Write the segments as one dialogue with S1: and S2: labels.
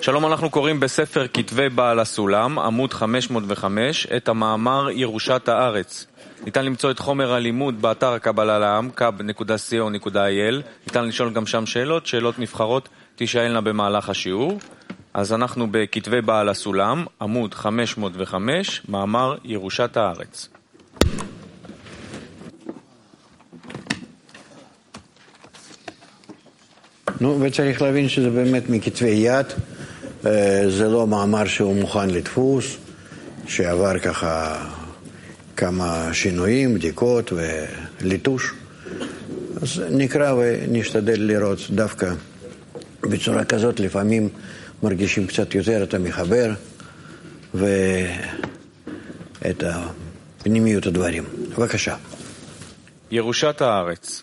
S1: שלום, אנחנו קוראים בספר כתבי בעל הסולם, עמוד 505, את המאמר ירושת הארץ. ניתן למצוא את חומר הלימוד באתר הקבלה לעם, kab.co.il. ניתן לשאול גם שם שאלות נבחרות תישאלנה במהלך השיעור. אז אנחנו בכתבי בעל הסולם, עמוד 505, מאמר ירושת הארץ.
S2: וצריך להבין שזה באמת מכתבי יד, זה לא מאמר שהוא מוכן לדפוס, שעבר ככה כמה שינויים, בדיקות וליטוש. אז נקרא ונשתדל לראות דווקא בצורה כזאת, לפעמים מרגישים קצת יותר את המחבר ואת פנימיות הדברים. בבקשה.
S1: ירושת הארץ.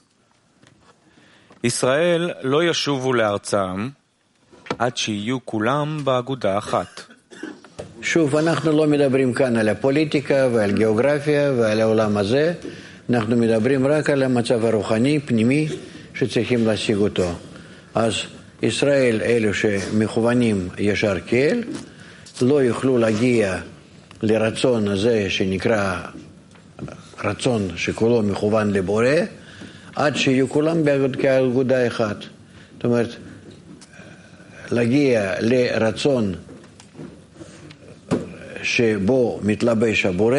S1: ישראל לא ישובו לארצם עד שיהיו כולם באגודה אחת.
S2: שוב, אנחנו לא מדברים כאן על הפוליטיקה ועל גיאוגרפיה ועל העולם הזה, אנחנו מדברים רק על המצב הרוחני, פנימי, שצריכים להשיג אותו. אז ישראל, אלו שמכוונים ישר כאל, לא יוכלו להגיע לרצון הזה שנקרא רצון שכולו מכוון לבורא, עד שיהיו כולם כאגודה אחת. זאת אומרת, להגיע לרצון שבו מתלבש הבורא,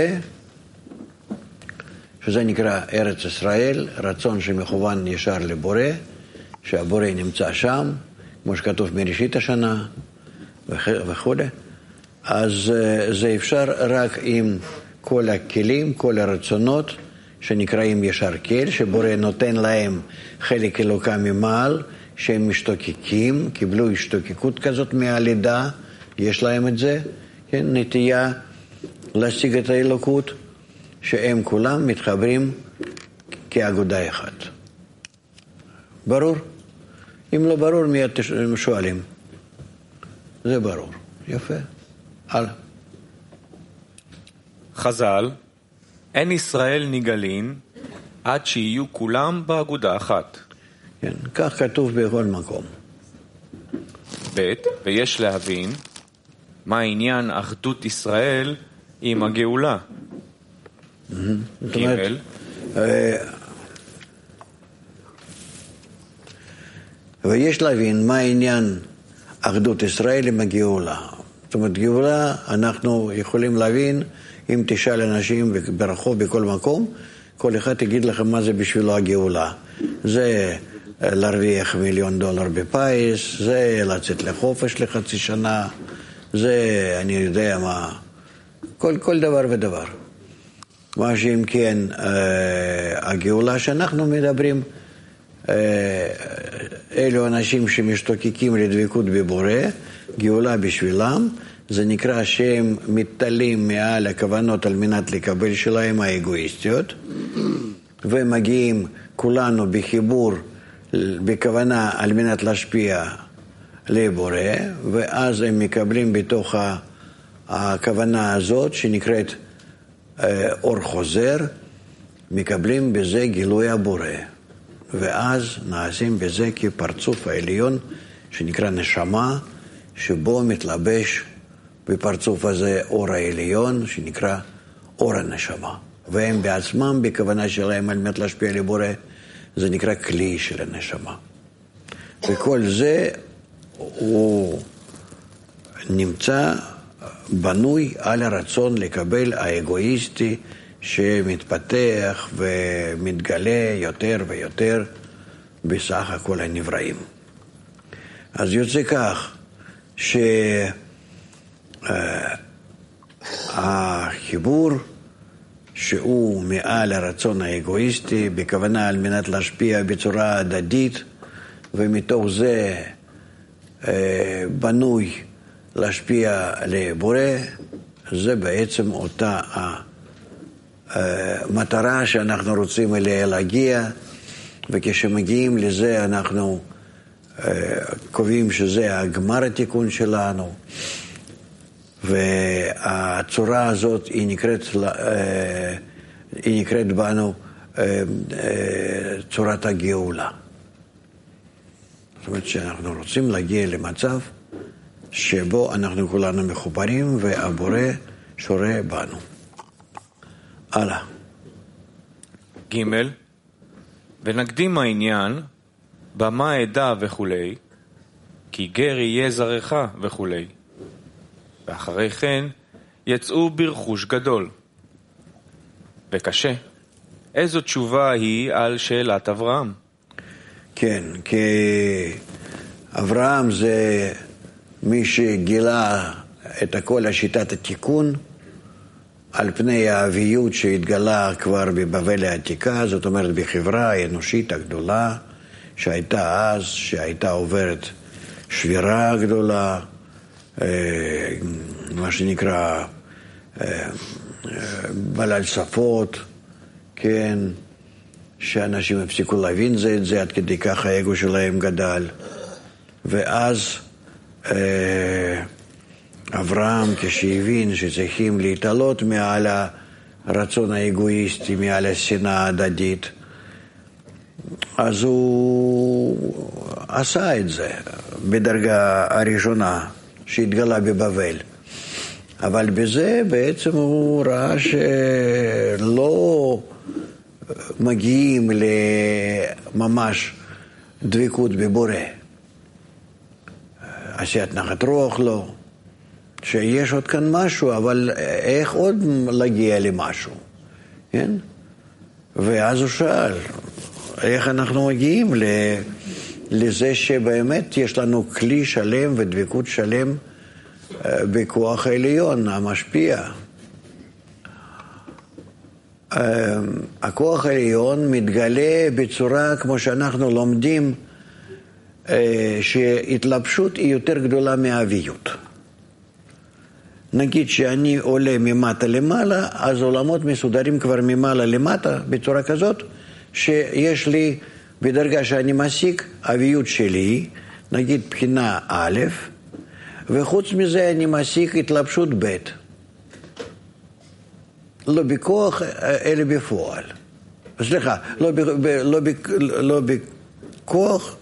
S2: שזה נקרא ארץ ישראל, רצון שמכוון ישר לבורא, שהבורא נמצא שם, כמו שכתוב מראשית השנה וכו'. אז זה אפשר רק עם כל הכלים, כל הרצונות, שנקראים ישר כל, שבורא נותן להם חלק אלוקה ממעל, שהם משתוקקים, קיבלו השתוקקות כזאת מהלידה, יש להם את זה, כן, נטייה להשיג את האלוקות, שהם כולם מתחברים כאגודה אחת. ברור? אם לא ברור, מיד שואלים. זה ברור. יפה. הלאה.
S1: חז"ל, אין ישראל נגאלין עד שיהיו כולם באגודה אחת.
S2: כן, כך כתוב בכל מקום.
S1: ב' ויש להבין מה העניין אחדות ישראל עם הגאולה. ג'
S2: ויש להבין מה העניין אחדות ישראל עם הגאולה. זאת אומרת, גאולה אנחנו יכולים להבין אם תשאל אנשים ברחוב בכל מקום, כל אחד יגיד לכם מה זה בשבילו הגאולה. זה להרוויח $1,000,000 בפיס, זה לצאת לחופש לחצי שנה, זה אני יודע מה, כל דבר ודבר. מה שאם כן, הגאולה שאנחנו מדברים, אלו אנשים שמשתוקקים לדבקות בבורא, גאולה בשבילם, זה נקרא שהם מתעלים מעל הכוונות על מנת לקבל שלהם האגואיסטיות, ומגיעים כולנו בחיבור, בכוונה על מנת להשפיע לבורא, ואז הם מקבלים בתוך הכוונה הזאת שנקראת אור חוזר, מקבלים בזה גילוי הבורא, ואז נעשים בזה כפרצוף העליון שנקרא נשמה, שבו מתלבש בפרצוף הזה אור העליון שנקרא אור הנשמה, והם בעצמם בכוונה שלהם על מנת להשפיע לבורא, זה נקרא כלי של הנשמה. וכל זה הוא נמצא בנוי על הרצון לקבל האגואיסטי שמתפתח ומתגלה יותר ויותר בסך הכל הנבראים. אז יוצא כך שהחיבור שהוא מעל הרצון האגואיסטי בכוונה על מנת להשפיע בצורה הדדית, ומתוך זה בנוי להשפיע לבורא, זה בעצם אותה המטרה שאנחנו רוצים אליה להגיע, וכשמגיעים לזה אנחנו קובעים שזה הגמר התיקון שלנו, והצורה הזאת היא נקראת בנו צורת הגאולה. זאת אומרת שאנחנו רוצים להגיע למצב שבו אנחנו כולנו מחוברים והבורא שורה בנו. הלאה.
S1: ג' ונקדים העניין במה עדה וכולי, כי גר יהיה זרעך וכולי. ואחרי כן יצאו ברכוש גדול. וקשה. איזו תשובה היא על שאלת אברהם?
S2: כן, כי אברהם זה מי שגילה את כל השיטת התיקון על פני האביות שהתגלה כבר בבבל העתיקה, זאת אומרת בחברה האנושית הגדולה שהייתה אז, שהייתה עוברת שבירה גדולה, מה שנקרא בלל שפות, כן, שאנשים הפסיקו להבין זה את זה, עד כדי כך האגו שלהם גדל. ואז אברהם, כשהבין שצריכים להתעלות מעל הרצון האגואיסטי, מעל השנאה ההדדית, אז הוא עשה את זה בדרגה הראשונה שהתגלה בבבל. אבל בזה בעצם הוא ראה שלא מגיעים לממש דבקות בבורא. עשיית נחת רוח לא. שיש עוד כאן משהו, אבל איך עוד להגיע למשהו? כן? ואז הוא שאל, איך אנחנו מגיעים לזה שבאמת יש לנו כלי שלם ודבקות שלם בכוח העליון המשפיע. הכוח העליון מתגלה בצורה כמו שאנחנו לומדים, שהתלבשות היא יותר גדולה מהאביות. נגיד שאני עולה ממטה למעלה, אז עולמות מסודרים כבר ממעלה למטה בצורה כזאת שיש לי בדרגה שאני משיג אביות שלי, נגיד בחינה א', וחוץ מזה אני משיג התלבשות ב'. לא בכוח אלא בפועל. סליחה, לא בכוח,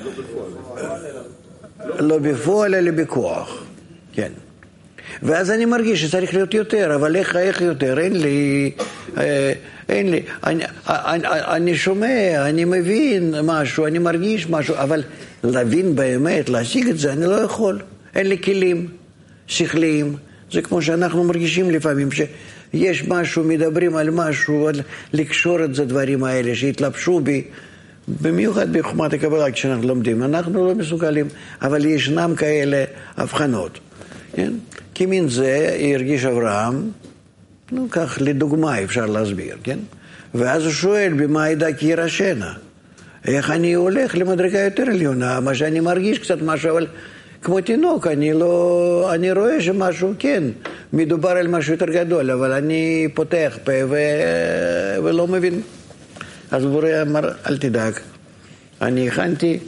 S2: לא בפועל אלא בכוח. כן. ואז אני מרגיש שצריך להיות יותר, אבל איך יותר? אין לי. אני שומע, אני מבין משהו, אני מרגיש משהו, אבל להבין באמת, להשיג את זה, אני לא יכול. אין לי כלים שכליים. זה כמו שאנחנו מרגישים לפעמים, שיש משהו, מדברים על משהו, לקשור את זה דברים האלה, שהתלבשו בי, במיוחד בחוכמת הקבלה כשאנחנו לומדים. אנחנו לא מסוגלים, אבל ישנם כאלה הבחנות. כן? כמין זה הרגיש אברהם, כך לדוגמה אפשר להסביר, כן? ואז הוא שואל, במה ידע כי ירשנה? איך אני הולך למדרגה יותר עליונה? מה שאני מרגיש קצת משהו, אבל כמו תינוק, אני רואה שמשהו, כן, מדובר על משהו יותר גדול, אבל אני פותח פה ולא מבין. אז בורא אמר, אל תדאג, אני הכנתי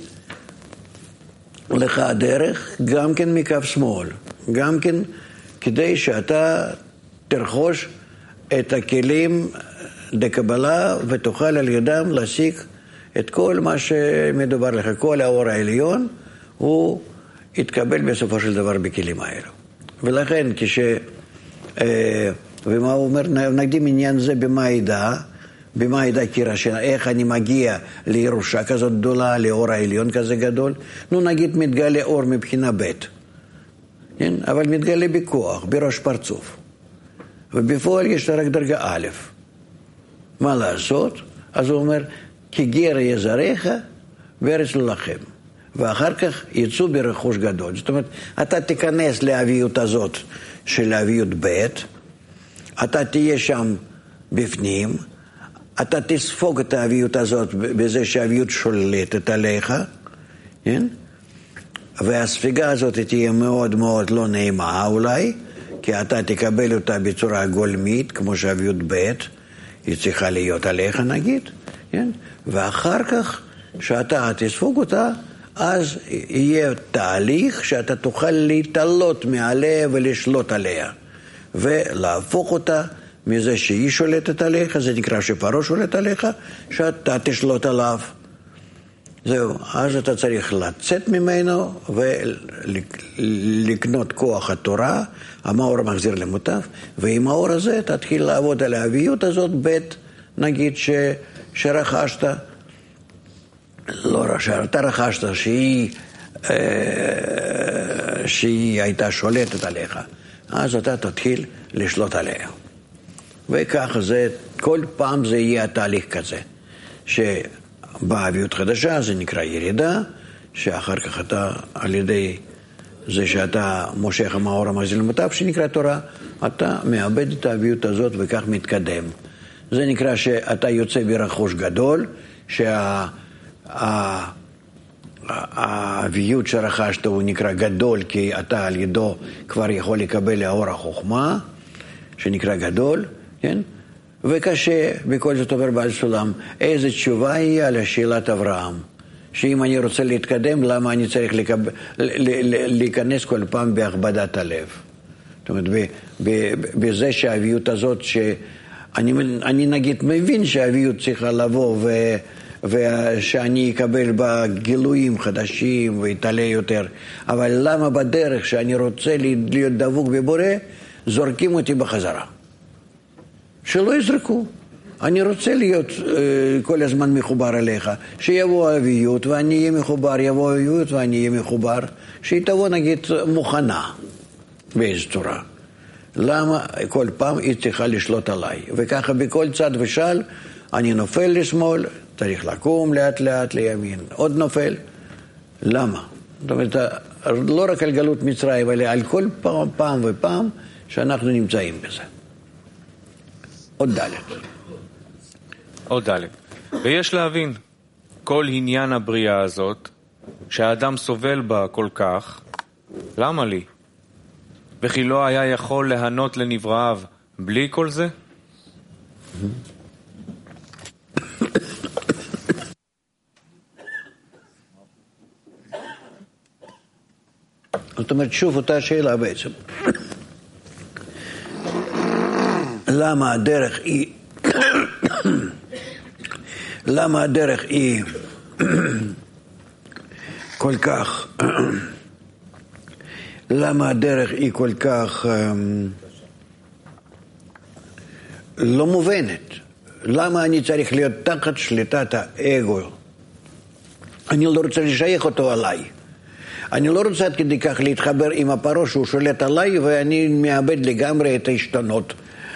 S2: לך הדרך, גם כן מקו שמאל, גם כן כדי שאתה תרכוש את הכלים לקבלה ותוכל על ידם להשיג את כל מה שמדובר לך, כל האור העליון הוא יתקבל בסופו של דבר בכלים האלו. ולכן ומה הוא אומר, נקדים עניין זה במה ידע כי ירשנה, איך אני מגיע לירושה כזאת גדולה, לאור העליון כזה גדול, נגיד מתגלה אור מבחינה ב', כן? אבל מתגלה בכוח, בראש פרצוף. ובפועל יש רק דרגה א'. מה לעשות? אז הוא אומר, כי גר יהיה זרעך וארץ לא לכם. ואחר כך יצאו ברכוש גדול. זאת אומרת, אתה תיכנס לאביות הזאת של אביות ב', אתה תהיה שם בפנים, אתה תספוג את האביות הזאת בזה שהאביות שולטת עליך, כן? והספיגה הזאת תהיה מאוד מאוד לא נעימה אולי, כי אתה תקבל אותה בצורה גולמית, כמו שהאביות ב' היא צריכה להיות עליך נגיד, כן? ואחר כך שאתה תספוג אותה, אז יהיה תהליך שאתה תוכל להתעלות מעליה ולשלוט עליה, ולהפוך אותה מזה שהיא שולטת עליך, זה נקרא שפרעה שולט עליך, שאתה תשלוט עליו. זהו, אז אתה צריך לצאת ממנו ולקנות כוח התורה, המאור מחזיר למוטב, ועם האור הזה תתחיל לעבוד על האביות הזאת, נגיד שרכשת, לא שאתה רכשת, שהיא הייתה שולטת עליך, אז אתה תתחיל לשלוט עליה. וככה זה, כל פעם זה יהיה התהליך כזה, שבאביות חדשה זה נקרא ירידה, שאחר כך אתה, על ידי זה שאתה מושך המאור המחזיר למוטב, שנקרא תורה, אתה מאבד את האביות הזאת וכך מתקדם. זה נקרא שאתה יוצא ברכוש גדול, האביות שרכשת הוא נקרא גדול, כי אתה על ידו כבר יכול לקבל האור החוכמה, שנקרא גדול, כן? וקשה, בכל זאת אומר בעל סולם, איזה תשובה היא על השאלת אברהם? שאם אני רוצה להתקדם, למה אני צריך להיכנס כל פעם בהכבדת הלב? זאת אומרת, בזה שהאביות הזאת, אני נגיד מבין שהאביות צריכה לבוא ושאני אקבל בה גילויים חדשים ויתעלה יותר, אבל למה בדרך שאני רוצה להיות דבוק בבורא, זורקים אותי בחזרה? שלא יזרקו. אני רוצה להיות כל הזמן מחובר אליך, שיבוא האביות ואני אהיה מחובר, יבוא האביות ואני אהיה מחובר, שהיא תבוא נגיד מוכנה באיזו צורה. למה כל פעם היא צריכה לשלוט עליי? וככה בכל צד ושל אני נופל לשמאל, צריך לקום לאט לאט לימין, עוד נופל. למה? זאת אומרת, לא רק על גלות מצרים, אלא על כל פעם ופעם שאנחנו נמצאים בזה.
S1: עוד ד'. ויש להבין, כל עניין הבריאה הזאת, שהאדם סובל בה כל כך, למה לי? וכי לא היה יכול להנות לנבראיו בלי כל זה?
S2: זאת אומרת, שוב אותה שאלה בעצם. למה הדרך היא כל כך לא מובנת? למה אני צריך להיות תחת שליטת האגו? אני לא רוצה לשייך אותו עליי. אני לא רוצה עד כדי כך להתחבר עם הפרו שהוא שולט עליי, ואני מאבד לגמרי את ההשתנות,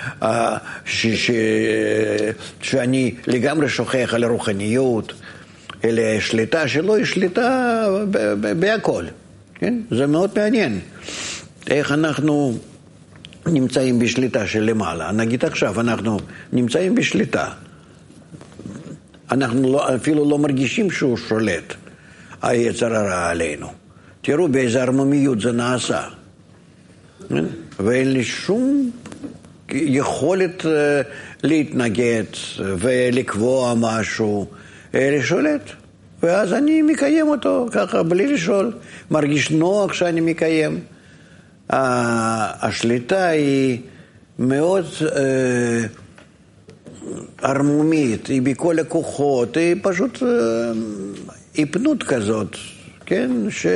S2: שאני לגמרי שוכח על הרוחניות, אלא שליטה שלו היא שליטה בהכל. כן? זה מאוד מעניין. איך אנחנו נמצאים בשליטה של למעלה. נגיד עכשיו, אנחנו נמצאים בשליטה. אנחנו אפילו לא מרגישים שהוא שולט, היצר הרע עלינו. תראו באיזה ערמומיות זה נעשה. ואין לי שום יכולת להתנגד ולקבוע משהו, לשולט. ואז אני מקיים אותו ככה בלי לשאול. מרגיש נוח שאני מקיים. השליטה היא מאוד ערמומית, היא בכל הכוחות, היא פשוט היפנות כזאת, כן?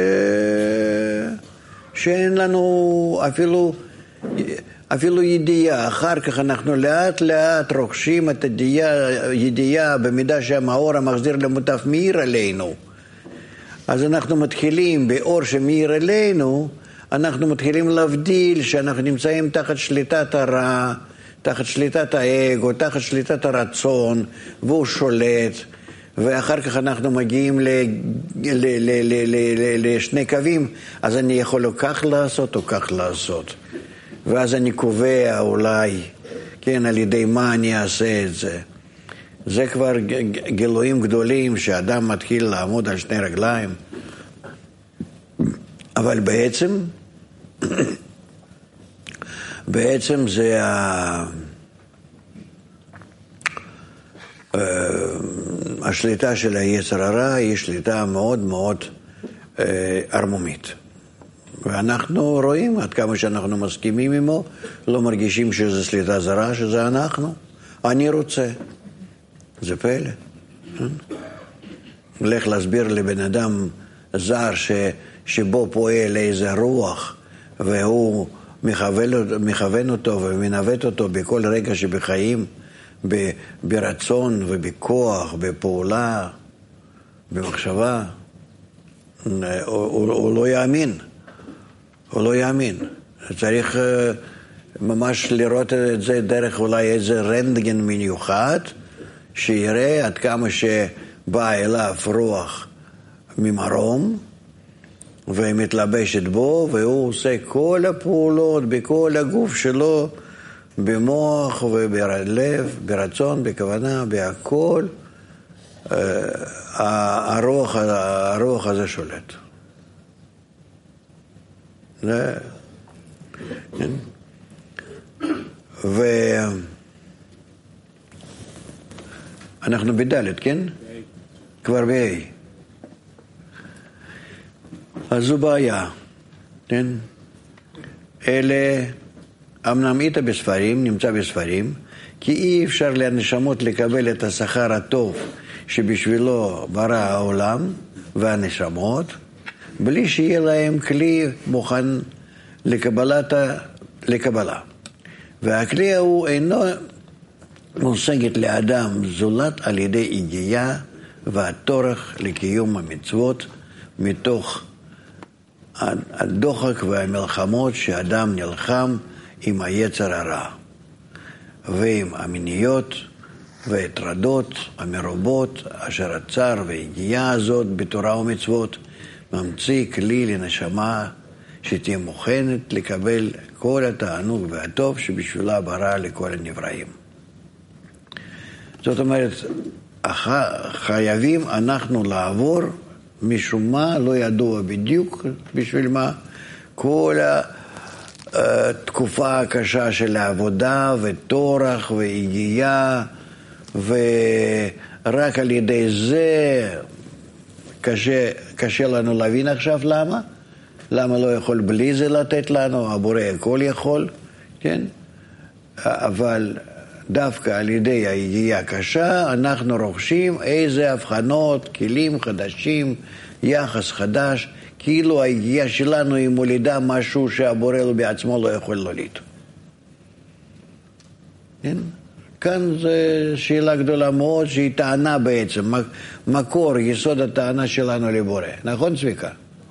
S2: שאין לנו אפילו ידיעה. אחר כך אנחנו לאט לאט רוכשים את הידיעה במידה שהמאור המחזיר למוטב מאיר עלינו. אז אנחנו מתחילים באור שמאיר עלינו, אנחנו מתחילים להבדיל שאנחנו נמצאים תחת שליטת הרע, תחת שליטת האגו, תחת שליטת הרצון, והוא שולט. ואחר כך אנחנו מגיעים לשני קווים, אז אני יכול או כך לעשות או כך לעשות. ואז אני קובע אולי, כן, על ידי מה אני אעשה את זה. זה כבר גילויים גדולים שאדם מתחיל לעמוד על שני רגליים. אבל בעצם זה השליטה של היצר הרע היא שליטה מאוד מאוד ערמומית. ואנחנו רואים עד כמה שאנחנו מסכימים עמו, לא מרגישים שזה שליטה זרה, שזה אנחנו. אני רוצה. זה פלא. לך להסביר לבן אדם זר שבו פועל איזה רוח, והוא מכוון אותו ומנווט אותו בכל רגע שבחיים, ברצון ובכוח, בפעולה, במחשבה, הוא לא יאמין. הוא לא יאמין. צריך ממש לראות את זה דרך אולי איזה רנטגן מיוחד, שיראה עד כמה שבא אליו רוח ממרום, ומתלבשת בו, והוא עושה כל הפעולות בכל הגוף שלו, במוח ובלב, ברצון, בכוונה, בהכל. הרוח הזה שולט. כן? ואנחנו בדלת, כן? כבר ב-A. אז זו בעיה, כן? אלה, אמנם איתה בספרים, נמצא בספרים, כי אי אפשר לנשמות לקבל את השכר הטוב שבשבילו ברא העולם והנשמות, בלי שיהיה להם כלי מוכן לקבלה. והכלי הוא אינו מושגת לאדם זולת על ידי הגייה והתורך לקיום המצוות מתוך הדוחק והמלחמות שאדם נלחם עם היצר הרע ועם המיניות והטרדות המרובות אשר הצער והגייה הזאת בתורה ומצוות ממציא כלי לנשמה שתהיה מוכנת לקבל כל התענוג והטוב שבשבילה ברא לכל הנבראים. זאת אומרת, חייבים אנחנו לעבור משום מה, לא ידוע בדיוק בשביל מה, כל התקופה הקשה של העבודה וטורח והגייה, ורק על ידי זה קשה לנו להבין עכשיו למה. למה לא יכול בלי זה לתת לנו? הבורא הכל יכול, כן? אבל דווקא על ידי היגיעה הקשה אנחנו רוכשים איזה הבחנות, כלים חדשים, יחס חדש, כאילו היגיעה שלנו היא מולידה משהו שהבורא לו בעצמו לא יכול להוליד. כן? כאן זו שאלה גדולה מאוד שהיא טענה בעצם, מקור, יסוד הטענה שלנו לבורא. נכון צביקה?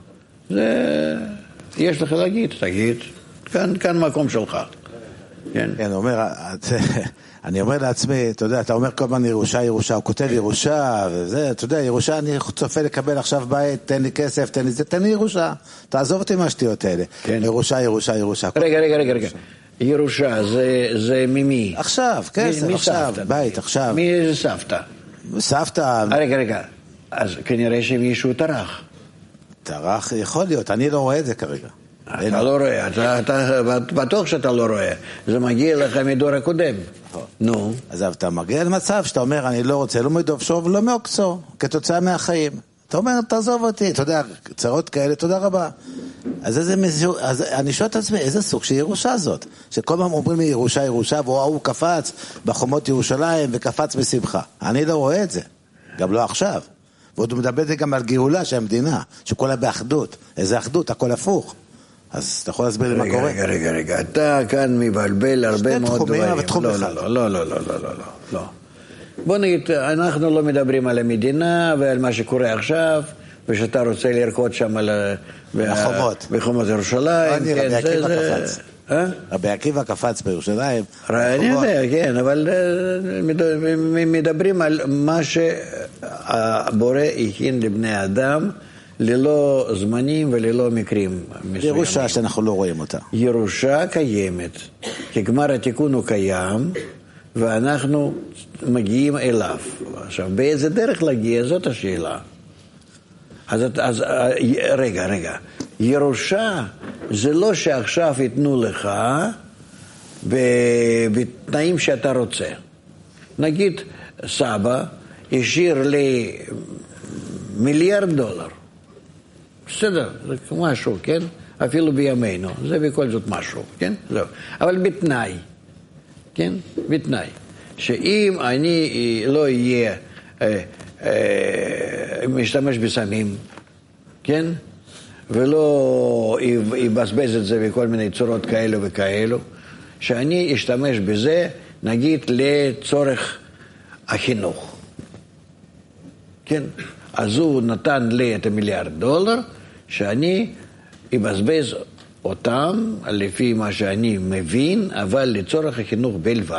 S2: יש לך להגיד, תגיד. כאן מקום שלך. כן.
S3: כן, אני אומר לעצמי, אתה יודע, אתה אומר כל הזמן ירושה, הוא כותב ירושה, וזה, אתה יודע, ירושה, אני צופה לקבל עכשיו בית, תן לי כסף, תן לי ירושה, תעזוב אותי מהשטויות האלה. כן. ירושה.
S2: רגע. ירושה, זה ממי?
S3: עכשיו, כסף, עכשיו, בית, עכשיו.
S2: מי זה סבתא?
S3: סבתא.
S2: רגע, אז כנראה שמישהו טרח.
S3: טרח, יכול להיות, אני לא רואה את זה כרגע.
S2: אתה לא רואה, אתה בטוח שאתה לא רואה. זה מגיע לך מדור הקודם. נו.
S3: אז אתה מגיע למצב שאתה אומר, אני לא רוצה, לא מדוב שוב, לא מעוקצו, כתוצאה מהחיים. אתה אומר, תעזוב אותי, אתה יודע, צרות כאלה, תודה רבה. אז אני שואל את עצמי, איזה סוג של ירושה זאת? שכל פעם אומרים לי ירושה, והוא קפץ בחומות ירושלים וקפץ בשמחה. אני לא רואה את זה, גם לא עכשיו. ועוד הוא מדבר גם על גאולה של המדינה, שכולה באחדות. איזה אחדות, הכל הפוך. אז אתה יכול להסביר לי מה קורה?
S2: רגע, אתה כאן מבלבל הרבה מאוד דברים.
S3: שני תחומים, אבל תחום
S2: אחד. לא. בוא נגיד, אנחנו לא מדברים על המדינה ועל מה שקורה עכשיו, ושאתה רוצה לרקוד שם על
S3: החומות.
S2: בחומות ירושלים.
S3: רבי עקיבא קפץ בירושלים.
S2: אני יודע, כן, אבל מדברים על מה שהבורא הכין לבני אדם, ללא זמנים וללא מקרים מסוימים.
S3: ירושה שאנחנו לא רואים אותה.
S2: ירושה קיימת, כי גמר התיקון הוא קיים, ואנחנו מגיעים אליו. עכשיו, באיזה דרך להגיע? זאת השאלה. אז רגע. ירושה זה לא שעכשיו ייתנו לך בתנאים שאתה רוצה. נגיד, סבא השאיר לי $1 מיליארד. בסדר, זה משהו, כן? אפילו בימינו, זה בכל זאת משהו, כן? זהו. אבל בתנאי, כן? בתנאי. שאם אני לא אהיה משתמש בסמים, כן? ולא יבזבז את זה בכל מיני צורות כאלו וכאלו, שאני אשתמש בזה, נגיד, לצורך החינוך. כן? אז הוא נתן לי את $1 מיליארד, שאני אבזבז אותם, לפי מה שאני מבין, אבל לצורך החינוך בלבד.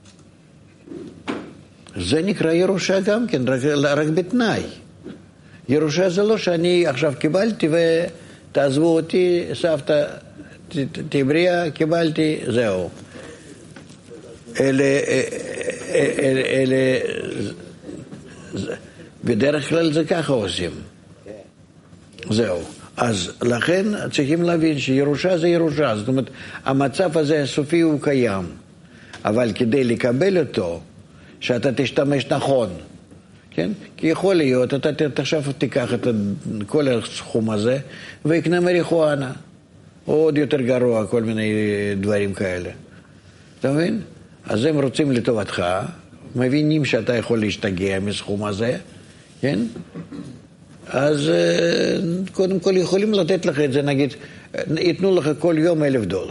S2: זה נקרא ירושה גם כן, רק בתנאי. ירושה זה לא שאני עכשיו קיבלתי ותעזבו אותי, סבתא תבריה, קיבלתי, זהו. אלה, בדרך כלל זה ככה עושים. זהו. אז לכן צריכים להבין שירושה זה ירושה. זאת אומרת, המצב הזה הסופי הוא קיים. אבל כדי לקבל אותו, שאתה תשתמש נכון, כן? כי יכול להיות, אתה עכשיו תיקח את כל הסכום הזה ויקנה מריחואנה, או עוד יותר גרוע, כל מיני דברים כאלה. אתה מבין? אז הם רוצים לטובתך, מבינים שאתה יכול להשתגע מסכום הזה, כן? אז קודם כל יכולים לתת לך את זה, נגיד, ייתנו לך כל יום $1,000.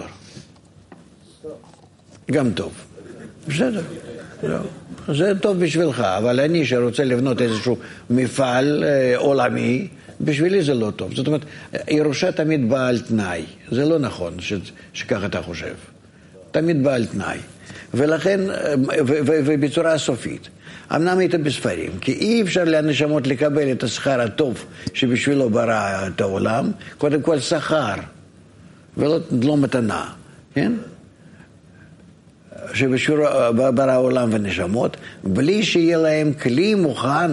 S2: גם טוב. בסדר. זה טוב בשבילך, אבל אני שרוצה לבנות איזשהו מפעל עולמי, בשבילי זה לא טוב. זאת אומרת, ירושה תמיד באה על תנאי. זה לא נכון שכך אתה חושב. תמיד באה על תנאי. ולכן, ובצורה סופית. אמנם היית בספרים, כי אי אפשר לאנשמות לקבל את השכר הטוב שבשבילו ברא את העולם, קודם כל שכר, ולא מתנה, כן? שבשבילו ברא העולם ונשמות, בלי שיהיה להם כלי מוכן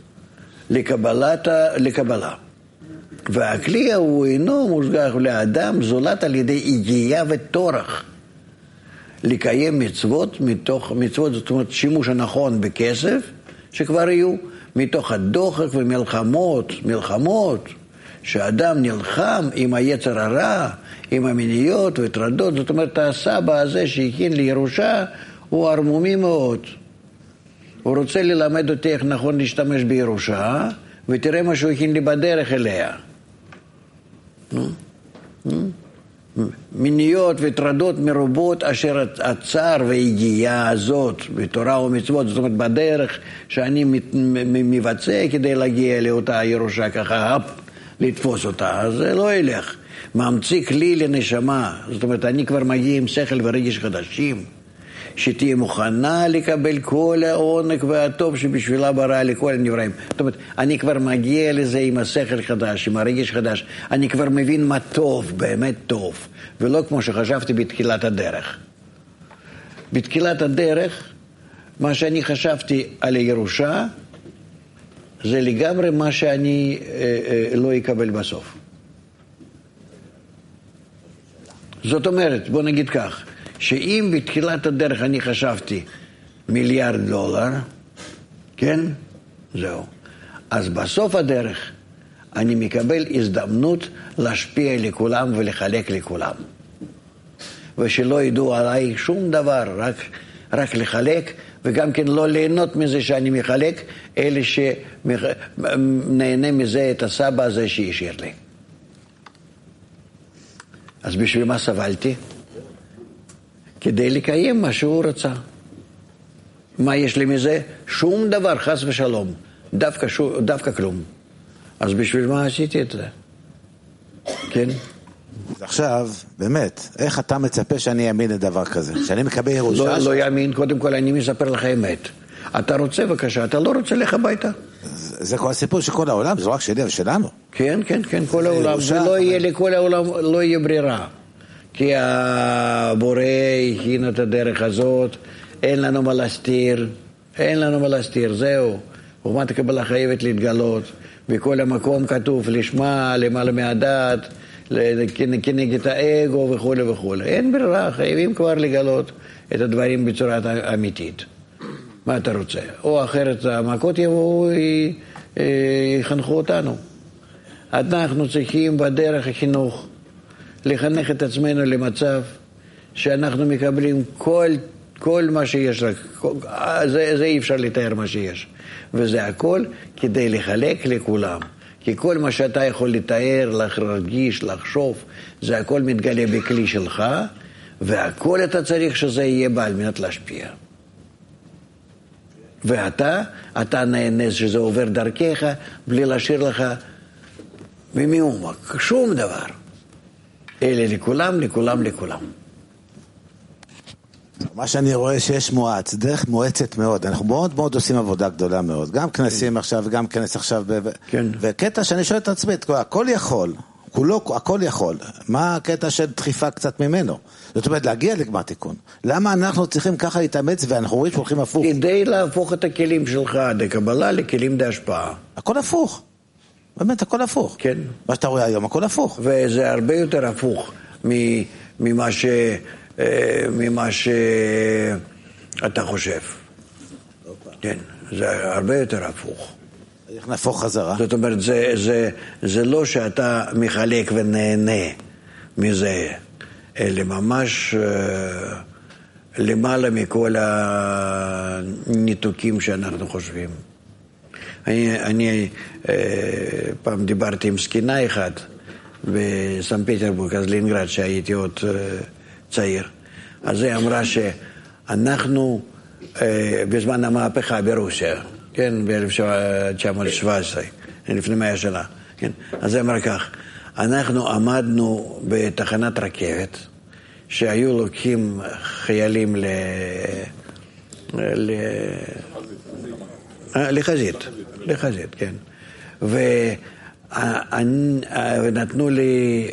S2: לקבלה. והכלי הוא אינו מושגח לאדם זולת על ידי הגייה וטורח. לקיים מצוות, מצוות, זאת אומרת שימוש הנכון בכסף, שכבר יהיו, מתוך הדוחק ומלחמות, שאדם נלחם עם היצר הרע, עם המיניות והטרדות, זאת אומרת הסבא הזה שהכין לירושה, הוא ערמומי מאוד. הוא רוצה ללמד אותי איך נכון להשתמש בירושה, ותראה מה שהוא הכין לי בדרך אליה. מיניות וטרדות מרובות אשר הצער והגיעה הזאת בתורה ומצוות, זאת אומרת בדרך שאני מבצע כדי להגיע לאותה ירושה ככה, לתפוס אותה, אז זה לא ילך. ממציא כלי לנשמה, זאת אומרת אני כבר מגיע עם שכל ורגש חדשים, שתהיה מוכנה לקבל כל העונג והטוב שבשבילה ברא לכל הנבראים. זאת אומרת, אני כבר מגיע לזה עם השכל חדש, עם הרגש חדש. אני כבר מבין מה טוב, באמת טוב. ולא כמו שחשבתי בתחילת הדרך. בתחילת הדרך, מה שאני חשבתי על הירושה, זה לגמרי מה שאני לא אקבל בסוף. זאת אומרת, בוא נגיד כך, שאם בתחילת הדרך אני חשבתי $1 מיליארד, כן? זהו. אז בסוף הדרך אני מקבל הזדמנות להשפיע לכולם ולחלק לכולם. ושלא ידעו עליי שום דבר, רק לחלק, וגם כן לא ליהנות מזה שאני מחלק, אלה שנהנה מזה את הסבא הזה שישאיר לי. אז בשביל מה סבלתי? כדי לקיים מה שהוא רצה. מה יש לי מזה? שום דבר, חס ושלום. דווקא כלום. אז בשביל מה עשיתי את זה? כן?
S3: עכשיו, באמת, איך אתה מצפה שאני אאמין לדבר כזה? שאני מקבל ירושה?
S2: לא יאמין, קודם כל אני מספר לך אמת. אתה רוצה בבקשה, אתה לא רוצה לך הביתה.
S3: זה כל הסיפור של כל העולם, זה לא רק שלי ושלנו.
S2: כן, כל העולם. ולא יהיה לכל העולם, לא יהיה ברירה. כי הבורא הכין את הדרך הזאת, אין לנו מה להסתיר, זהו. חוכמת הקבלה חייבת להתגלות, בכל המקום כתוב לשמה, למעלה מהדעת, כנגד האגו וכו' וכו'. אין ברירה, חייבים כבר לגלות את הדברים בצורה אמיתית. מה אתה רוצה? או אחרת המכות יבואו, יחנכו אותנו. אנחנו צריכים בדרך החינוך לחנך את עצמנו למצב שאנחנו מקבלים כל מה שיש, זה אי אפשר לתאר מה שיש. וזה הכל כדי לחלק לכולם. כי כל מה שאתה יכול לתאר, להרגיש, לחשוב, זה הכל מתגלה בכלי שלך, והכל אתה צריך שזה יהיה בה על מנת להשפיע. ואתה נהנה שזה עובר דרכך, בלי להשאיר לך במאומה, שום דבר. אלה לכולם, לכולם, לכולם.
S3: מה שאני רואה שיש מואץ, דרך מואצת מאוד, אנחנו מאוד מאוד עושים עבודה גדולה מאוד, גם כנסים עכשיו וגם כנס עכשיו, וקטע שאני שואל את עצמי, הכל יכול, הכל יכול, מה הקטע של דחיפה קצת ממנו? זאת אומרת, להגיע לגמר תיקון. למה אנחנו צריכים ככה להתאמץ ואנחנו רואים שהולכים הפוך?
S2: כדי להפוך את הכלים שלך דקבלה לכלים דהשפעה. הכל
S3: הפוך. באמת, הכל הפוך.
S2: כן.
S3: מה שאתה רואה היום, הכל הפוך.
S2: וזה הרבה יותר הפוך ממה שאתה חושב. כן, זה הרבה יותר הפוך.
S3: איך נהפוך חזרה?
S2: זאת אומרת, זה לא שאתה מחלק ונהנה מזה, אלא ממש למעלה מכל הניתוקים שאנחנו חושבים. אני פעם דיברתי עם סקינה אחד בסן פטרבורג, אז לינגרד, שהייתי עוד צעיר. אז היא אמרה שאנחנו בזמן המהפכה ברוסיה, כן, ב-1917, לפני 100 שנה, כן, אז היא אמרה כך, אנחנו עמדנו בתחנת רכבת, שהיו לוקחים חיילים לחזית, כן. ונתנו לי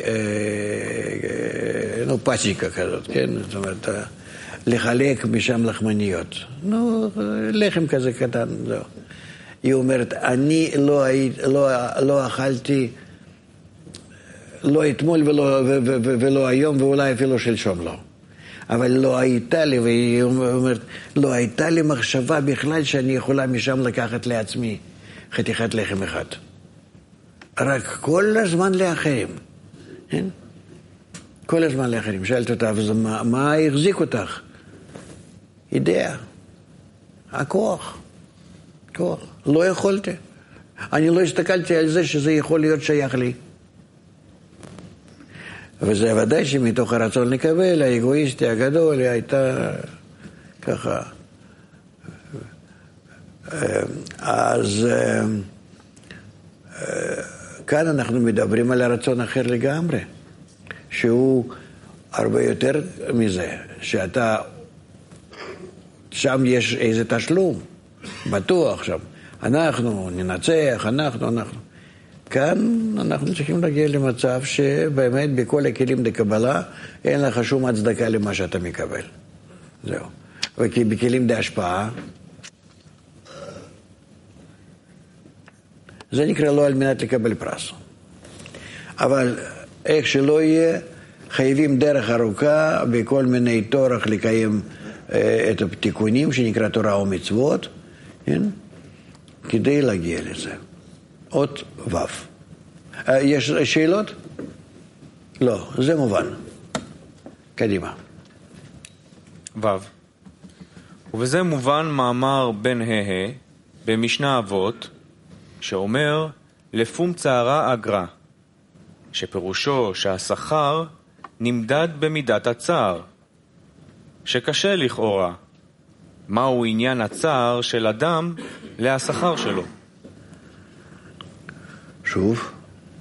S2: פסיקה כזאת, כן? זאת אומרת, לחלק משם לחמניות. לחם כזה קטן, זהו. היא אומרת, אני לא אכלתי, לא אתמול ולא היום, ואולי אפילו שלשום לא. אבל לא הייתה לי, והיא אומרת, לא הייתה לי מחשבה בכלל שאני יכולה משם לקחת לעצמי חתיכת לחם אחד. רק כל הזמן לאחרים. כן? כל הזמן לאחרים. שאלת אותה, מה החזיק אותך? אידאה. הכוח. כוח. לא יכולתי. אני לא הסתכלתי על זה שזה יכול להיות שייך לי. וזה ודאי שמתוך הרצון לקבל, האגואיסטי הגדול, היא הייתה ככה. אז כאן אנחנו מדברים על הרצון אחר לגמרי, שהוא הרבה יותר מזה, שאתה, שם יש איזה תשלום, בטוח שם, אנחנו ננצח, אנחנו. כאן אנחנו צריכים להגיע למצב שבאמת בכל הכלים דקבלה אין לך שום הצדקה למה שאתה מקבל. זהו. וכי בכלים דהשפעה, זה נקרא לא על מנת לקבל פרס. אבל איך שלא יהיה, חייבים דרך ארוכה בכל מיני תורך לקיים את התיקונים שנקרא תורה ומצוות, כן? כדי להגיע לזה. עוד ו'. יש שאלות? לא, זה מובן. קדימה.
S1: ו'. ובזה מובן מאמר בן ה' במשנה אבות, שאומר לפום צערה אגרה, שפירושו שהשכר נמדד במידת הצער, שקשה לכאורה. מהו עניין הצער של אדם להשכר שלו?
S2: שוב.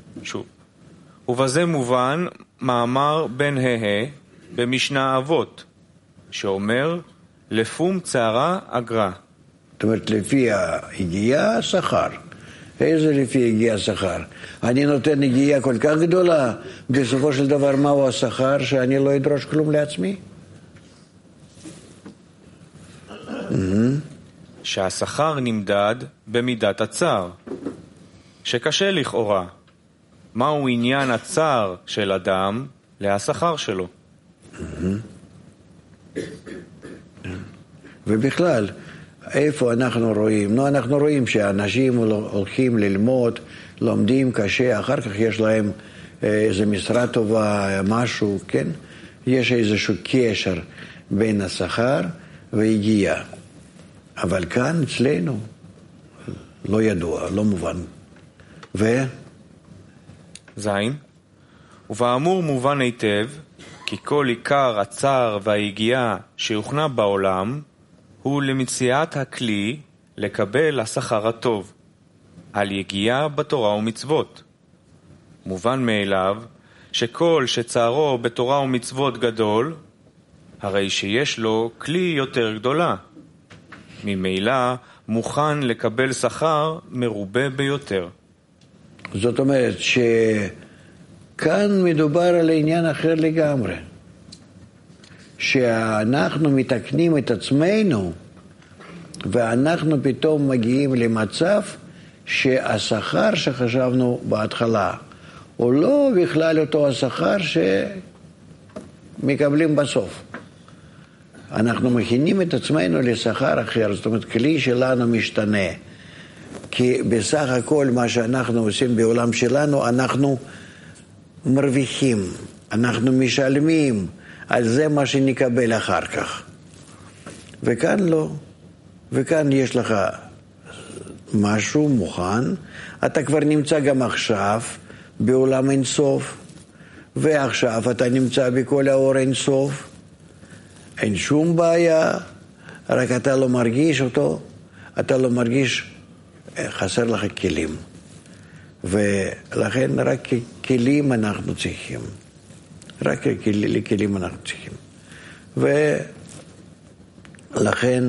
S1: ובזה מובן מאמר בן ה' במשנה אבות, שאומר לפום צערה אגרה.
S2: זאת אומרת, לפי ההגיעה השכר. איזה לפי הגיעה השכר? אני נותן הגיעה כל כך גדולה, בסופו של דבר מהו השכר שאני לא אדרוש כלום לעצמי?
S1: שהשכר נמדד במידת הצער, שקשה לכאורה. מהו עניין הצער של אדם להשכר שלו?
S2: ובכלל, איפה אנחנו רואים? אנחנו רואים שאנשים הולכים ללמוד, לומדים קשה, אחר כך יש להם איזו משרה טובה, משהו, כן? יש איזשהו קשר בין השכר והגיע. אבל כאן אצלנו לא ידוע, לא מובן.
S1: זין, ובאמור מובן היטב, כי כל עיקר הצער והיגיעה שיוכנה בעולם, הוא למציאת הכלי לקבל השכר הטוב, על יגיעה בתורה ומצוות. מובן מאליו, שכל שצערו בתורה ומצוות גדול, הרי שיש לו כלי יותר גדולה. ממילא מוכן לקבל שכר מרובה ביותר.
S2: זאת אומרת שכאן מדובר על עניין אחר לגמרי. שאנחנו מתקנים את עצמנו, ואנחנו פתאום מגיעים למצב שהשכר שחשבנו בהתחלה, הוא לא בכלל אותו השכר שמקבלים בסוף. אנחנו מכינים את עצמנו לשכר אחר, זאת אומרת, כלי שלנו משתנה. כי בסך הכל מה שאנחנו עושים בעולם שלנו, אנחנו מרוויחים, אנחנו משלמים על זה מה שנקבל אחר כך. וכאן לא. וכאן יש לך משהו מוכן, אתה כבר נמצא גם עכשיו בעולם אין סוף, ועכשיו אתה נמצא בכל האור אין סוף, אין שום בעיה, רק אתה לא מרגיש אותו, אתה לא מרגיש, חסר לך כלים. ולכן רק כלים אנחנו צריכים. רק לכלים אנחנו צריכים. ולכן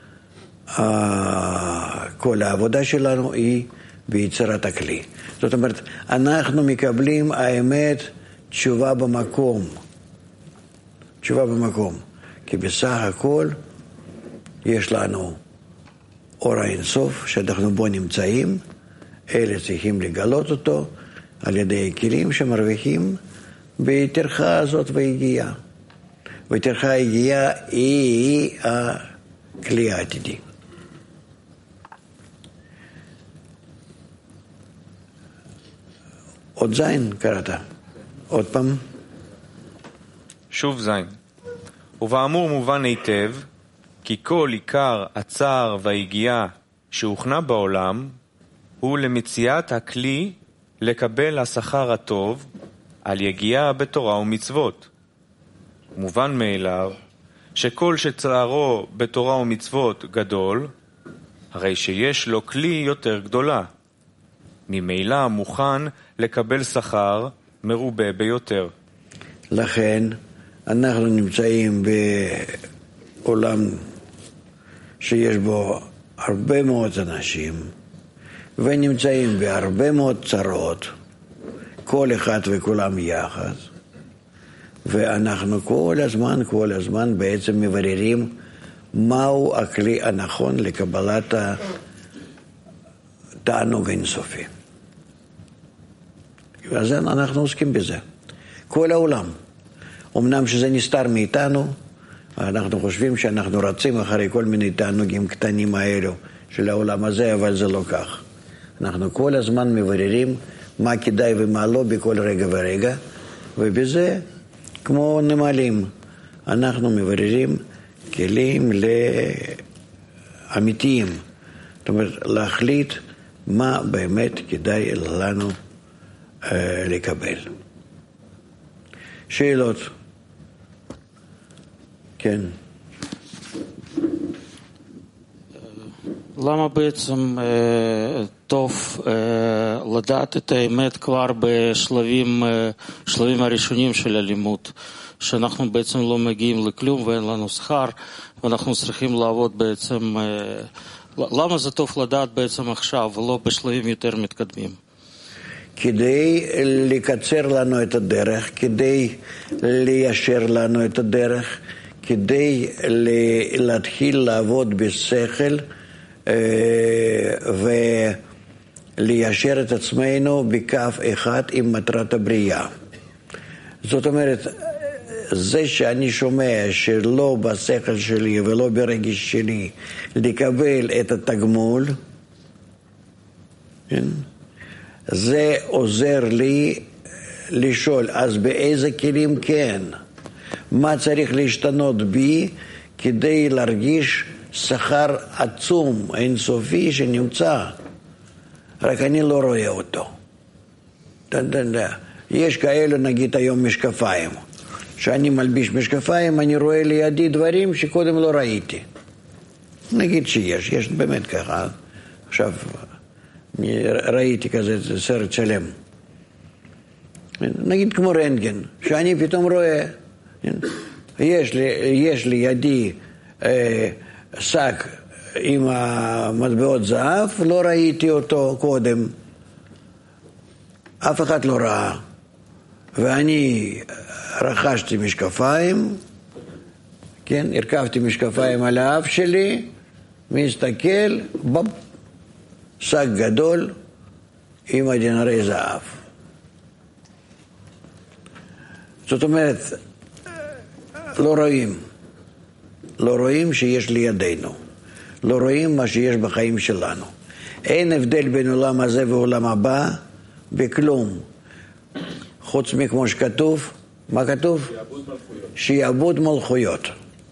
S2: כל העבודה שלנו היא ביצירת הכלי. זאת אומרת, אנחנו מקבלים האמת תשובה במקום. תשובה במקום. כי בסך הכל יש לנו אור האינסוף שאנחנו בו נמצאים, אלה צריכים לגלות אותו על ידי הכלים שמרוויחים בטרחה הזאת והגיעה. וטרחה הגיעה היא הכלי העתידי. עוד זין קראת. עוד פעם.
S1: שוב זין. ובאמור מובן היטב, כי כל עיקר הצער והיגיעה שהוכנה בעולם, הוא למציאת הכלי לקבל השכר הטוב על יגיעה בתורה ומצוות. מובן מאליו, שכל שצערו בתורה ומצוות גדול, הרי שיש לו כלי יותר גדולה. ממילא מוכן לקבל שכר מרובה ביותר.
S2: לכן אנחנו נמצאים בעולם שיש בו הרבה מאוד אנשים, ונמצאים בהרבה מאוד צרות, כל אחד וכולם יחד, ואנחנו כל הזמן בעצם מבררים מהו הכלי הנכון לקבלת התענוג האינסופי. אז אנחנו עוסקים בזה. כל העולם. אמנם שזה נסתר מאיתנו, אנחנו חושבים שאנחנו רצים אחרי כל מיני תענוגים קטנים האלו של העולם הזה, אבל זה לא כך. אנחנו כל הזמן מבררים מה כדאי ומה לא בכל רגע ורגע, ובזה, כמו נמלים, אנחנו מבררים כלים אמיתיים. זאת אומרת, להחליט מה באמת כדאי לנו לקבל. שאלות? כן.
S4: למה בעצם טוב לדעת את האמת כבר בשלבים הראשונים של הלימוד, שאנחנו בעצם לא מגיעים לכלום ואין לנו שכר, ואנחנו צריכים לעבוד בעצם, למה זה טוב לדעת בעצם עכשיו ולא בשלבים יותר מתקדמים?
S2: כדי לקצר לנו את הדרך, כדי ליישר לנו את הדרך, כדי להתחיל לעבוד בשכל וליישר את עצמנו בקו אחד עם מטרת הבריאה. זאת אומרת, זה שאני שומע שלא בשכל שלי ולא ברגש שלי לקבל את התגמול, כן? זה עוזר לי לשאול, אז באיזה כלים כן? מה צריך להשתנות בי כדי להרגיש שכר עצום, אינסופי שנמצא, רק אני לא רואה אותו. יש כאלה, נגיד היום משקפיים. כשאני מלביש משקפיים, אני רואה לידי דברים שקודם לא ראיתי. נגיד יש באמת ככה. עכשיו, ראיתי כזה סרט שלם. נגיד כמו רנטגן, שאני פתאום רואה, יש לידי שק עם המטבעות זהב, לא ראיתי אותו קודם. אף אחד לא ראה. ואני רכשתי משקפיים, כן, הרכבתי משקפיים על האף שלי, מסתכל, בום, שק גדול עם הדינרי זהב. זאת אומרת, לא רואים שיש לידינו, לא רואים מה שיש בחיים שלנו. אין הבדל בין עולם הזה ועולם הבא בכלום. חוץ מכמו שכתוב, מה כתוב? שיעבוד מלכויות.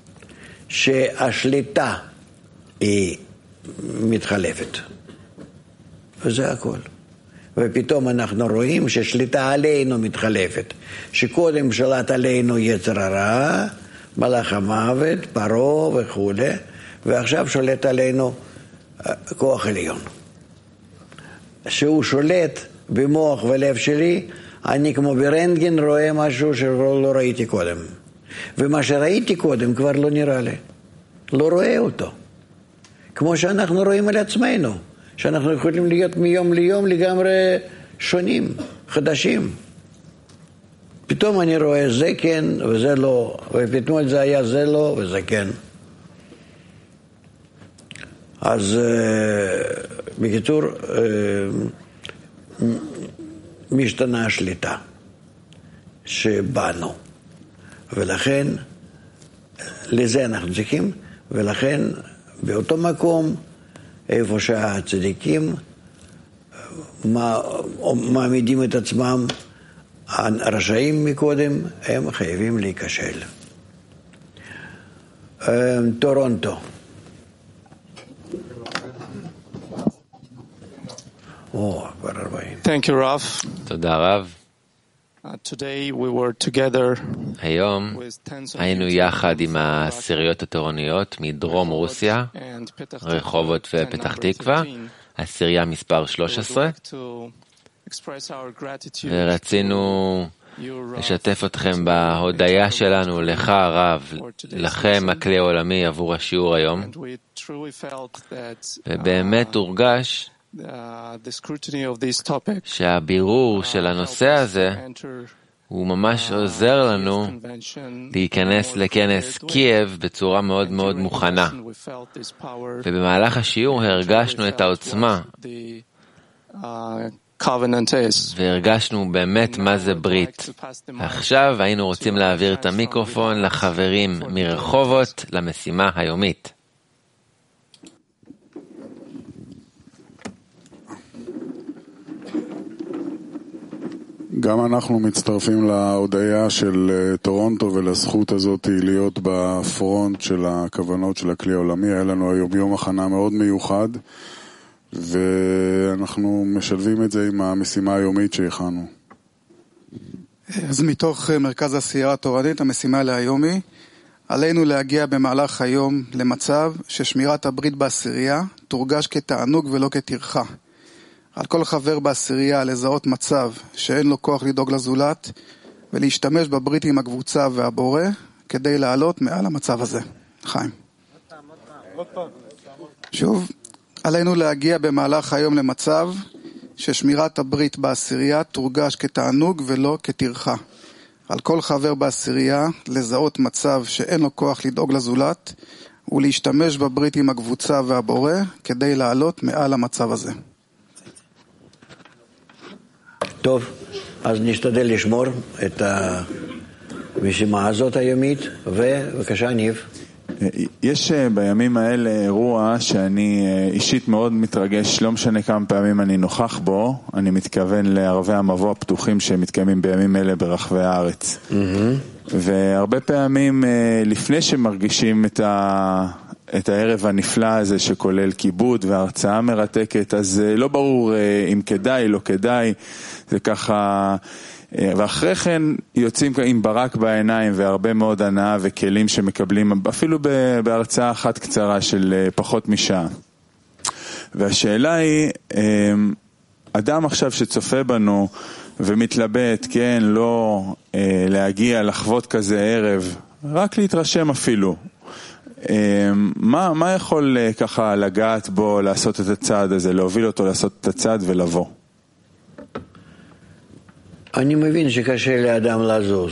S2: שהשליטה היא מתחלפת. וזה הכל. ופתאום אנחנו רואים ששליטה עלינו מתחלפת. שקודם שלט עלינו יצר הרע, מלאך המוות, פרעה וכו', ועכשיו שולט עלינו כוח עליון. שהוא שולט במוח ולב שלי, אני כמו ברנטגן רואה משהו שלא ראיתי קודם. ומה שראיתי קודם כבר לא נראה לי. לא רואה אותו. כמו שאנחנו רואים על עצמנו. שאנחנו יכולים להיות מיום ליום לגמרי שונים, חדשים. פתאום אני רואה זה כן וזה לא, ופתאום זה היה זה לא וזה כן. אז בקיצור, משתנה השליטה שבאנו, ולכן לזה אנחנו צריכים, ולכן באותו מקום איפה שהצדיקים מעמידים את עצמם, הרשעים מקודם, הם חייבים להיכשל. טורונטו.
S5: Thank you, Rav.
S1: תודה רב.
S5: Today we were together
S1: היום היינו יחד עם העשיריות התורניות מדרום רוסיה, רחובות ופתח תקווה, עשירייה מספר 13, ורצינו לשתף אתכם בהודיה שלנו לך הרב, לכם הכלי העולמי עבור השיעור היום, ובאמת הורגש שהבירור של הנושא הזה הוא ממש עוזר לנו להיכנס לכנס קייב בצורה מאוד מאוד מוכנה. ובמהלך השיעור הרגשנו את העוצמה והרגשנו באמת מה זה ברית. עכשיו היינו רוצים להעביר את המיקרופון לחברים מרחובות למשימה היומית.
S6: גם אנחנו מצטרפים להודעה של טורונטו ולזכות הזאת להיות בפרונט של הכוונות של הכלי העולמי. היה לנו היום יום הכנה מאוד מיוחד, ואנחנו משלבים את זה עם המשימה היומית שהכנו.
S7: אז מתוך מרכז העשייה התורנית, המשימה להיומי, עלינו להגיע במהלך היום למצב ששמירת הברית בעשירייה תורגש כתענוג ולא כטרחה. על כל חבר בעשירייה לזהות מצב שאין לו כוח לדאוג לזולת, ולהשתמש בברית עם הקבוצה והבורא, כדי לעלות מעל המצב הזה. חיים. שוב, עלינו להגיע במהלך היום למצב ששמירת הברית בעשירייה תורגש כתענוג ולא כטרחה. על כל חבר בעשירייה לזהות מצב שאין לו כוח לדאוג לזולת, ולהשתמש בברית עם הקבוצה והבורא, כדי לעלות מעל המצב הזה.
S2: טוב, אז נשתדל לשמור את המשימה הזאת היומית, ובבקשה ניב.
S6: יש בימים האלה אירוע שאני אישית מאוד מתרגש, לא משנה כמה פעמים אני נוכח בו, אני מתכוון לערבי המבוא הפתוחים שמתקיימים בימים אלה ברחבי הארץ. והרבה פעמים לפני שמרגישים את הערב הנפלא הזה שכולל כיבוד והרצאה מרתקת, אז לא ברור אם כדאי, לא כדאי, זה ככה... ואחרי כן יוצאים עם ברק בעיניים והרבה מאוד הנאה וכלים שמקבלים אפילו בהרצאה אחת קצרה של פחות משעה. והשאלה היא, אדם עכשיו שצופה בנו ומתלבט, כן, לא להגיע, לחוות כזה ערב, רק להתרשם אפילו. מה יכול ככה לגעת בו, לעשות את הצעד הזה, להוביל אותו לעשות את הצעד ולבוא?
S2: אני מבין שקשה לאדם לזוז.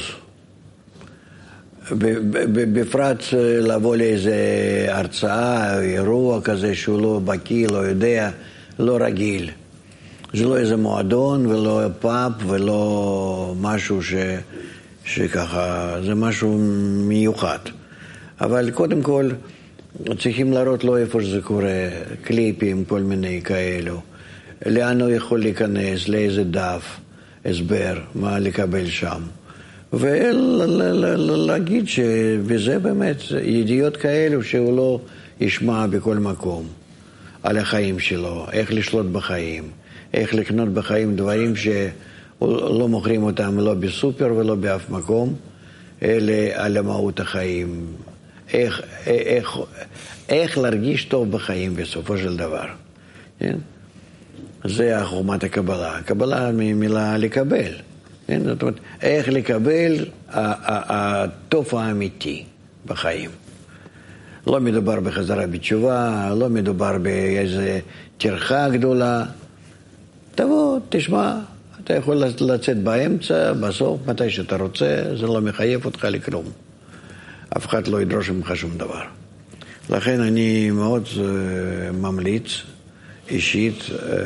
S2: בפרט לבוא לאיזה הרצאה, אירוע כזה שהוא לא בקיא, לא יודע, לא רגיל. זה לא איזה מועדון ולא פאב ולא משהו שככה, זה משהו מיוחד. אבל קודם כל צריכים לראות לא איפה שזה קורה, קליפים, כל מיני כאלו. לאן הוא יכול להיכנס, לאיזה דף. הסבר, מה לקבל שם. ולהגיד שבזה באמת ידיעות כאלו שהוא לא ישמע בכל מקום על החיים שלו, איך לשלוט בחיים, איך לקנות בחיים דברים שלא מוכרים אותם לא בסופר ולא באף מקום, אלא על מהות החיים. איך להרגיש טוב בחיים בסופו של דבר. כן? זה חוכמת הקבלה. הקבלה ממילה לקבל. זאת אומרת, איך לקבל הטוב האמיתי בחיים. לא מדובר בחזרה בתשובה, לא מדובר באיזה טרחה גדולה. תבוא, תשמע, אתה יכול לצאת באמצע, בסוף, מתי שאתה רוצה, זה לא מחייב אותך לכלום. אף אחד לא ידרוש ממך שום דבר. לכן אני מאוד ממליץ, אישית,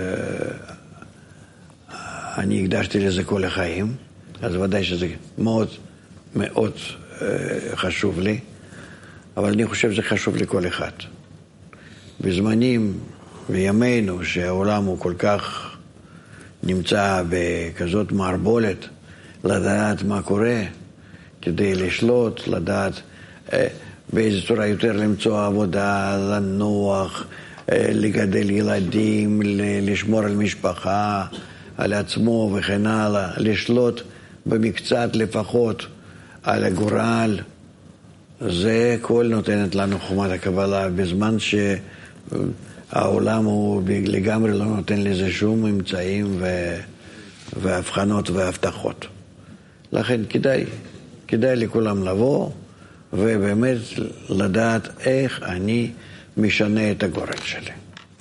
S2: אני הקדשתי לזה כל החיים, אז ודאי שזה מאוד מאוד חשוב לי, אבל אני חושב שזה חשוב לכל אחד. בזמנים, בימינו, שהעולם הוא כל כך נמצא בכזאת מערבולת, לדעת מה קורה, כדי לשלוט, לדעת באיזו צורה יותר למצוא עבודה, לנוח, לגדל ילדים, לשמור על משפחה, על עצמו וכן הלאה, לשלוט במקצת לפחות על הגורל. זה כל נותנת לנו חוכמת הקבלה, בזמן שהעולם הוא לגמרי לא נותן לזה שום אמצעים והבחנות והבטחות. לכן כדאי לכולם לבוא ובאמת לדעת איך אני משנה את הגורל שלי.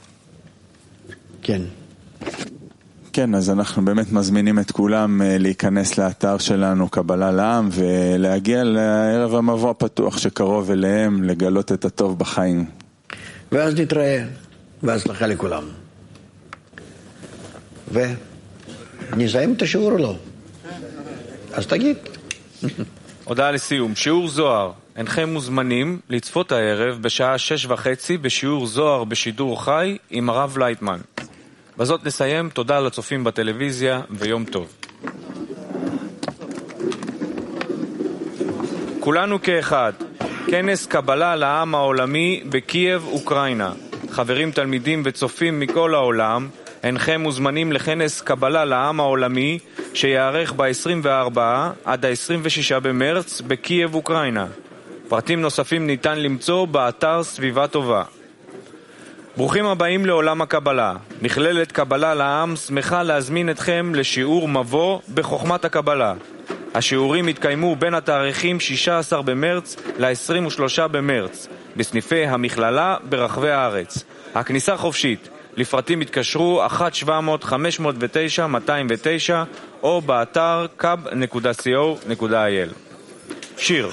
S2: כן.
S6: כן, אז אנחנו באמת מזמינים את כולם להיכנס לאתר שלנו קבלה לעם ולהגיע לערב המבוא הפתוח שקרוב אליהם, לגלות את הטוב בחיים.
S2: ואז נתראה, והצלחה לכולם. ונסיים את השיעור או לא? אז תגיד.
S1: הודעה לסיום, שיעור זוהר. אינכם מוזמנים לצפות הערב בשעה 6:30 בשיעור זוהר בשידור חי עם הרב לייטמן. בזאת נסיים, תודה לצופים בטלוויזיה ויום טוב. כולנו כאחד, כנס קבלה לעם העולמי בקייב, אוקראינה. חברים, תלמידים וצופים מכל העולם, אינכם מוזמנים לכנס קבלה לעם העולמי שיערך ב-24 עד ה-26 במרץ בקייב, אוקראינה. פרטים נוספים ניתן למצוא באתר סביבה טובה. ברוכים הבאים לעולם הקבלה. מכללת קבלה לעם שמחה להזמין אתכם לשיעור מבוא בחוכמת הקבלה. השיעורים התקיימו בין התאריכים 16 במרץ ל-23 במרץ בסניפי המכללה ברחבי הארץ. הכניסה חופשית. לפרטים התקשרו 1-700-509-209 או באתר kab.co.il. שיר.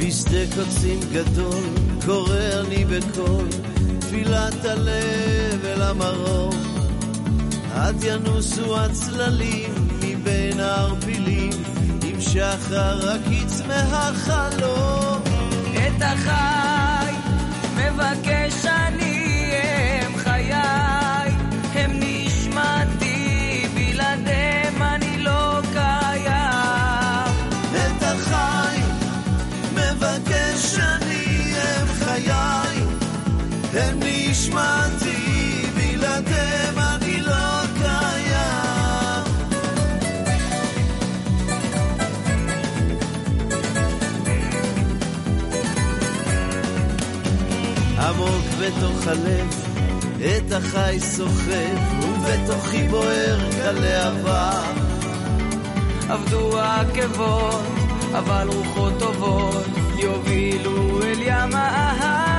S8: בשדה קוצים גדול קורא אני בקול תפילת הלב אל המרום עד ינוסו הצללים מבין הערפילים עם שחר הקיץ מהחלום
S9: את החי מבקש אני הם חיי הם נשמתי בלעדיהם אני לא קיים
S8: את החי מבקש אני הם חיי הם נשמתי בלעדיהם אני לא קיים עמוק בתוך הלב את החי סוחב ובתוכי בוער כלהבה
S9: עבדו העקבות אבל רוחות טובות יובילו אל ים האהבה